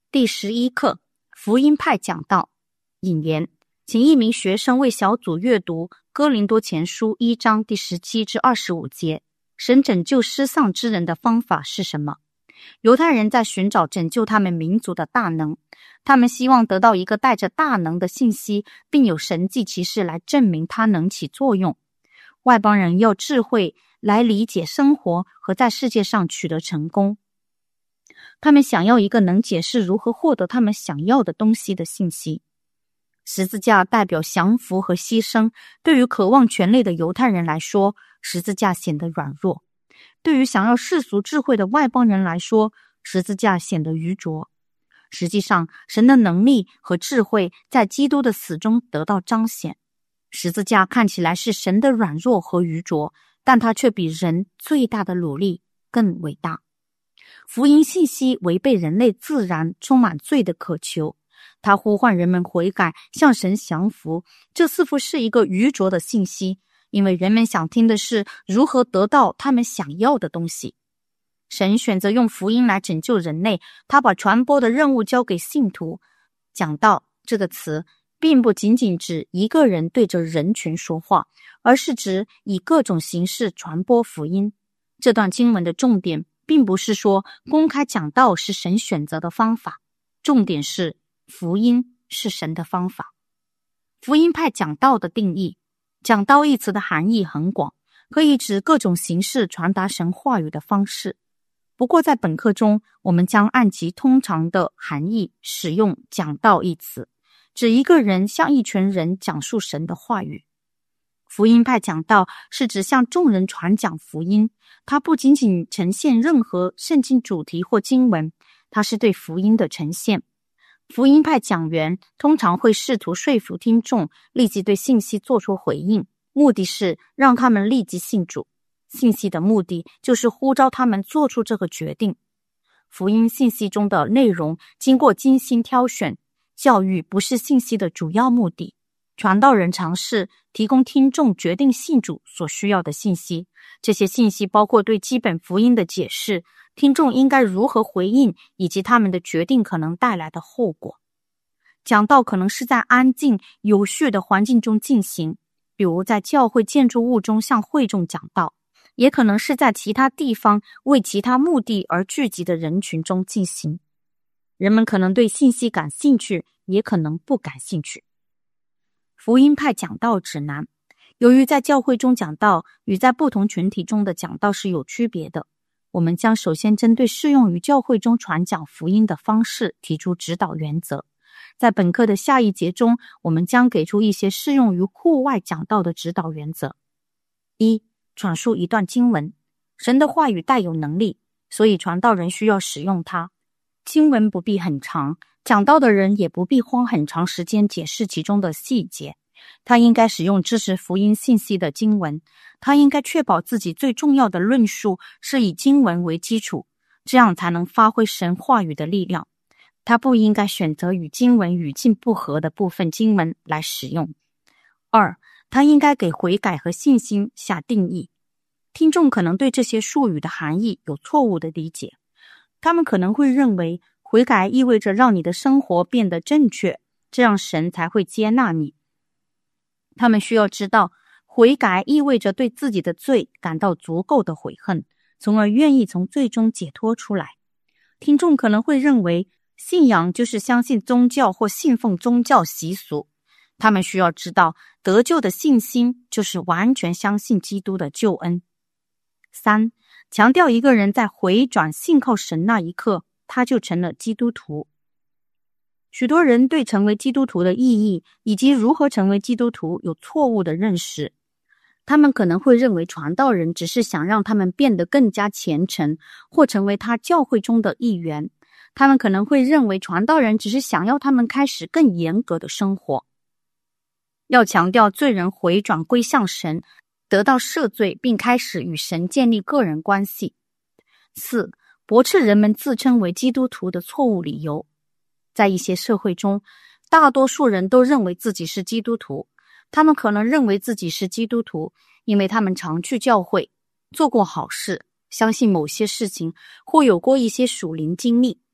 第11课，福音派讲道。引言，请一名学生为小组阅读哥林多前书1章第17至25节。神拯救失丧之人的方法是什么？犹太人在寻找拯救他们民族的大能，他们希望得到一个带着大能的信息，并有神迹奇事来证明它能起作用。外邦人要智慧来理解生活和在世界上取得成功。他们想要一个能解释如何获得他们想要的东西的信息。十字架代表降服和牺牲，对于渴望权力的犹太人来说，十字架显得软弱；对于想要世俗智慧的外邦人来说，十字架显得愚拙。实际上，神的能力和智慧在基督的死中得到彰显。十字架看起来是神的软弱和愚拙，但它却比人最大的努力更伟大。福音信息违背人类自然充满罪的渴求，它呼唤人们悔改，向神降服。这似乎是一个愚拙的信息，因为人们想听的是如何得到他们想要的东西。神选择用福音来拯救人类，他把传播的任务交给信徒。讲道这个词并不仅仅指一个人对着人群说话，而是指以各种形式传播福音。这段经文的重点并不是说公开讲道是神选择的方法，重点是福音是神的方法。福音派讲道的定义，讲道一词的含义很广，可以指各种形式传达神话语的方式。不过在本课中，我们将按其通常的含义使用讲道一词，指一个人向一群人讲述神的话语。福音派讲道是指向众人传讲福音，它不仅仅呈现任何圣经主题或经文，它是对福音的呈现。福音派讲员通常会试图说服听众立即对信息做出回应，目的是让他们立即信主。信息的目的就是呼召他们做出这个决定。福音信息中的内容经过精心挑选，教育不是信息的主要目的。传道人尝试提供听众决定信主所需要的信息，这些信息包括对基本福音的解释，听众应该如何回应，以及他们的决定可能带来的后果。讲道可能是在安静有序的环境中进行，比如在教会建筑物中向会众讲道，也可能是在其他地方为其他目的而聚集的人群中进行。人们可能对信息感兴趣，也可能不感兴趣。福音派讲道指南，由于在教会中讲道与在不同群体中的讲道是有区别的，我们将首先针对适用于教会中传讲福音的方式提出指导原则。在本课的下一节中，我们将给出一些适用于户外讲道的指导原则。一、传述一段经文。神的话语带有能力，所以传道人需要使用它。经文不必很长，讲道的人也不必花很长时间解释其中的细节。他应该使用支持福音信息的经文，他应该确保自己最重要的论述是以经文为基础，这样才能发挥神话语的力量。他不应该选择与经文语境不合的部分经文来使用。二、他应该给悔改和信心下定义。听众可能对这些术语的含义有错误的理解，他们可能会认为悔改意味着让你的生活变得正确，这样神才会接纳你。他们需要知道，悔改意味着对自己的罪感到足够的悔恨，从而愿意从罪中解脱出来。听众可能会认为信仰就是相信宗教或信奉宗教习俗，他们需要知道得救的信心就是完全相信基督的救恩。三、强调一个人在回转信靠神那一刻，他就成了基督徒。许多人对成为基督徒的意义以及如何成为基督徒有错误的认识。他们可能会认为传道人只是想让他们变得更加虔诚，或成为他教会中的一员。他们可能会认为传道人只是想要他们开始更严格的生活。要强调罪人回转归向神，得到赦罪，并开始与神建立个人关系。四、驳斥人们自称为基督徒的错误理由。在一些社会中，大多数人都认为自己是基督徒。他们可能认为自己是基督徒，因为他们常去教会，做过好事，相信某些事情，或有过一些属灵经历。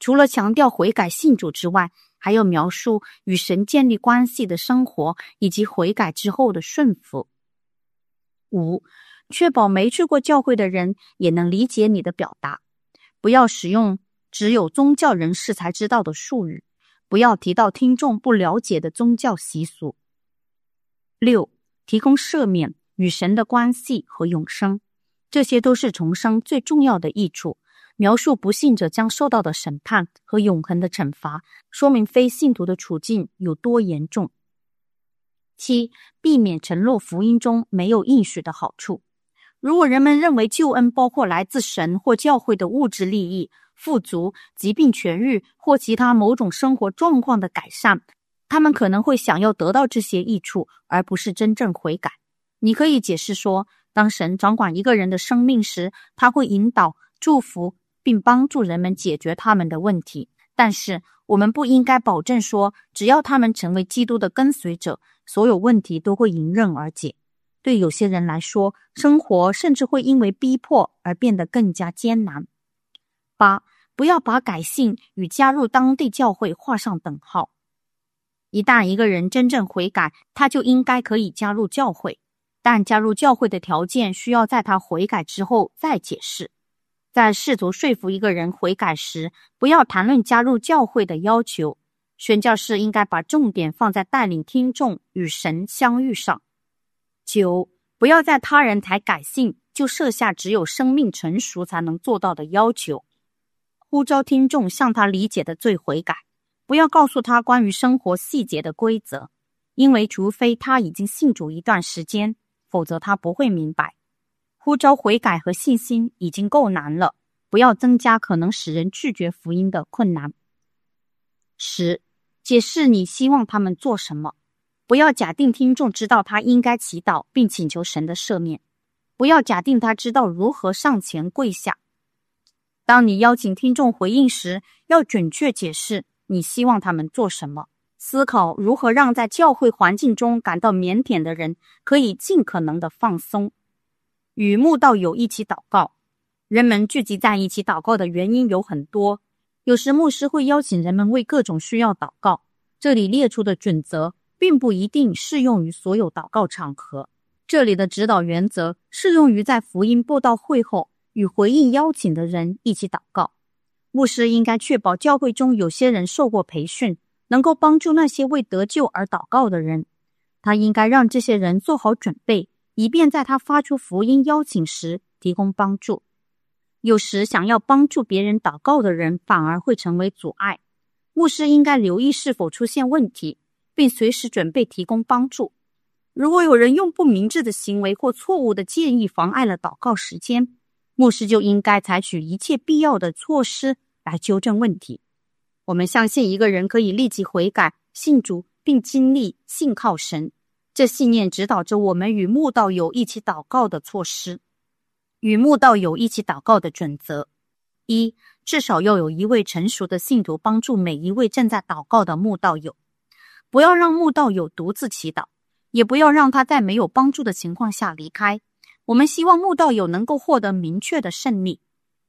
除了强调悔改信主之外，还有描述与神建立关系的生活以及悔改之后的顺服。5. 确保没去过教会的人也能理解你的表达，不要使用只有宗教人士才知道的术语，不要提到听众不了解的宗教习俗。6. 提供赦免、与神的关系和永生，这些都是重生最重要的益处。描述不信者将受到的审判和永恒的惩罚，说明非信徒的处境有多严重。7. 避免承诺福音中没有应许的好处。如果人们认为救恩包括来自神或教会的物质利益、富足、疾病痊愈或其他某种生活状况的改善，他们可能会想要得到这些益处，而不是真正悔改。你可以解释说，当神掌管一个人的生命时，他会引导、祝福并帮助人们解决他们的问题，但是我们不应该保证说，只要他们成为基督的跟随者，所有问题都会迎刃而解。对有些人来说，生活甚至会因为逼迫而变得更加艰难。8. 不要把改信与加入当地教会画上等号。一旦一个人真正悔改，他就应该可以加入教会，但加入教会的条件需要在他悔改之后再解释。在试图说服一个人悔改时，不要谈论加入教会的要求。宣教士应该把重点放在带领听众与神相遇上。9. 不要在他人才改信就设下只有生命成熟才能做到的要求。呼召听众向他理解的罪悔改，不要告诉他关于生活细节的规则，因为除非他已经信主一段时间，否则他不会明白。呼召悔改和信心已经够难了，不要增加可能使人拒绝福音的困难。10. 解释你希望他们做什么。不要假定听众知道他应该祈祷并请求神的赦免，不要假定他知道如何上前跪下。当你邀请听众回应时，要准确解释你希望他们做什么，思考如何让在教会环境中感到腼腆的人可以尽可能的放松。与慕道友一起祷告。人们聚集在一起祷告的原因有很多，有时牧师会邀请人们为各种需要祷告，这里列出的准则并不一定适用于所有祷告场合。这里的指导原则适用于在福音布道会后与回应邀请的人一起祷告。牧师应该确保教会中有些人受过培训，能够帮助那些为得救而祷告的人。他应该让这些人做好准备，以便在他发出福音邀请时提供帮助。有时想要帮助别人祷告的人反而会成为阻碍。牧师应该留意是否出现问题，并随时准备提供帮助。如果有人用不明智的行为或错误的建议妨碍了祷告时间，牧师就应该采取一切必要的措施来纠正问题。我们相信一个人可以立即悔改、信主并经历信靠神，这信念指导着我们与慕道友一起祷告的措施。与慕道友一起祷告的准则： 1. 至少要有一位成熟的信徒帮助每一位正在祷告的慕道友。不要让慕道友独自祈祷，也不要让他在没有帮助的情况下离开。我们希望慕道友能够获得明确的胜利。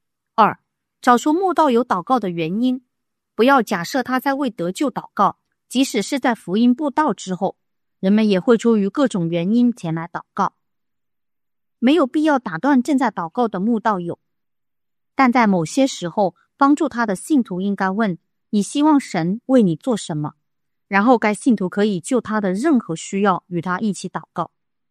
2. 找出慕道友祷告的原因，不要假设他在为得救祷告，即使是在福音布道之后，人们也会出于各种原因前来祷告。没有必要打断正在祷告的慕道友，但在某些时候，帮助他的信徒应该问：你希望神为你做什么？然后该信徒可以就他的任何需要与他一起祷告。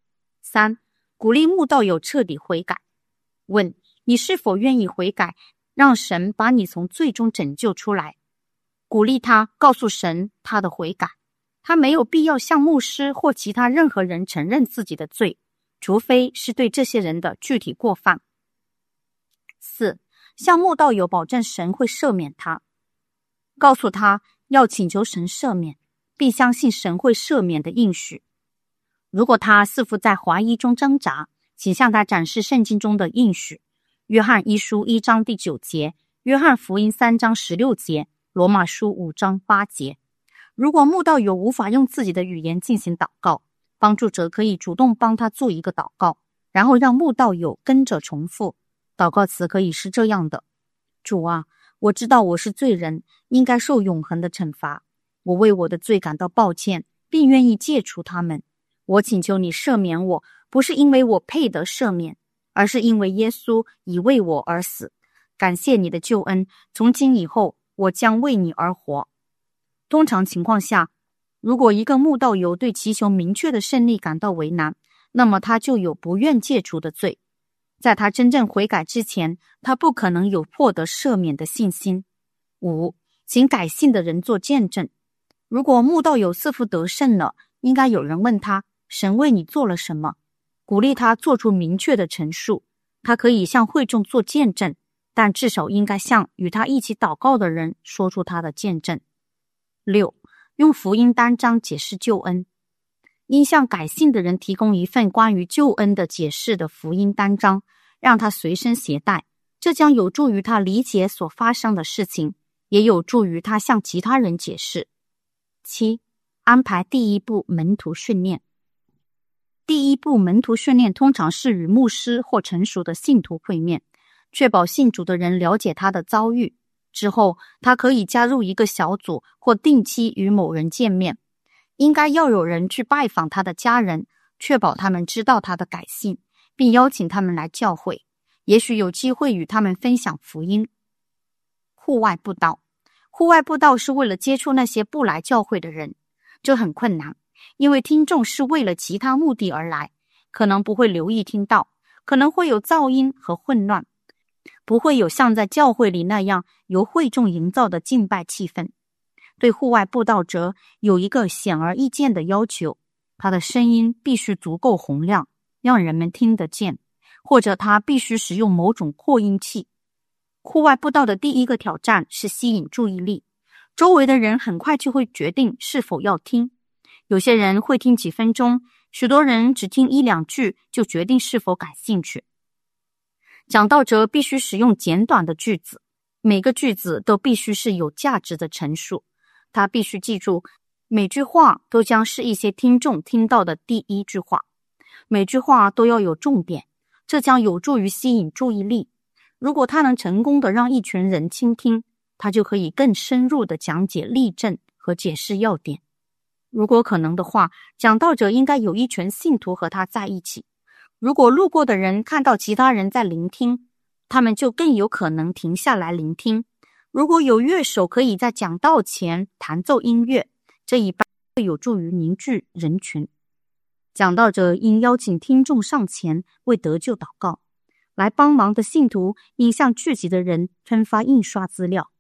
3. 鼓励慕道友彻底悔改。问：你是否愿意悔改，让神把你从罪中拯救出来？鼓励他告诉神他的悔改。他没有必要向牧师或其他任何人承认自己的罪，除非是对这些人的具体过犯。 4. 向慕道友保证神会赦免他。告诉他要请求神赦免，并相信神会赦免的应许。如果他似乎在怀疑中挣扎，请向他展示圣经中的应许：约翰一书1章第9节，约翰福音3章16节，罗马书5章8节。如果慕道友无法用自己的语言进行祷告，帮助者可以主动帮他做一个祷告，然后让慕道友跟着重复。祷告词可以是这样的：主啊， 我知道我是罪人，应该受永恒的惩罚。我为我的罪感到抱歉，并愿意戒除他们。我请求你赦免我，不是因为我配得赦免，而是因为耶稣已为我而死。感谢你的救恩，从今以后我将为你而活。通常情况下，如果一个慕道友对祈求明确的胜利感到为难，那么他就有不愿戒除的罪。在他真正悔改之前，他不可能有获得赦免的信心。5. 请改信的人做见证。如果慕道友似乎得胜了，应该有人问他，神为你做了什么？鼓励他做出明确的陈述。他可以向会众做见证，但至少应该向与他一起祷告的人说出他的见证。6. 用福音单章解释救恩。应向改信的人提供一份关于救恩的解释的福音单章，让他随身携带，这将有助于他理解所发生的事情，也有助于他向其他人解释。7. 安排第一步门徒训练。第一步门徒训练通常是与牧师或成熟的信徒会面，确保信主的人了解他的遭遇。之后，他可以加入一个小组或定期与某人见面。应该要有人去拜访他的家人，确保他们知道他的改信，并邀请他们来教会，也许有机会与他们分享福音。户外布道。户外布道是为了接触那些不来教会的人，这很困难，因为听众是为了其他目的而来，可能不会留意听到，可能会有噪音和混乱，不会有像在教会里那样由会众营造的敬拜气氛。对户外布道者有一个显而易见的要求，他的声音必须足够洪亮，让人们听得见，或者他必须使用某种扩音器。户外布道的第一个挑战是吸引注意力，周围的人很快就会决定是否要听。有些人会听几分钟，许多人只听1-2句就决定是否感兴趣。讲道者必须使用简短的句子，每个句子都必须是有价值的陈述。他必须记住，每句话都将是一些听众听到的第一句话，每句话都要有重点，这将有助于吸引注意力。如果他能成功地让一群人倾听，他就可以更深入地讲解例证和解释要点。如果可能的话，讲道者应该有一群信徒和他在一起。如果路过的人看到其他人在聆听，他们就更有可能停下来聆听。如果有乐手可以在讲道前弹奏音乐，这一般会有助于凝聚人群。讲道者应邀请听众上前为得救祷告。来帮忙的信徒应向聚集的人分发印刷资料。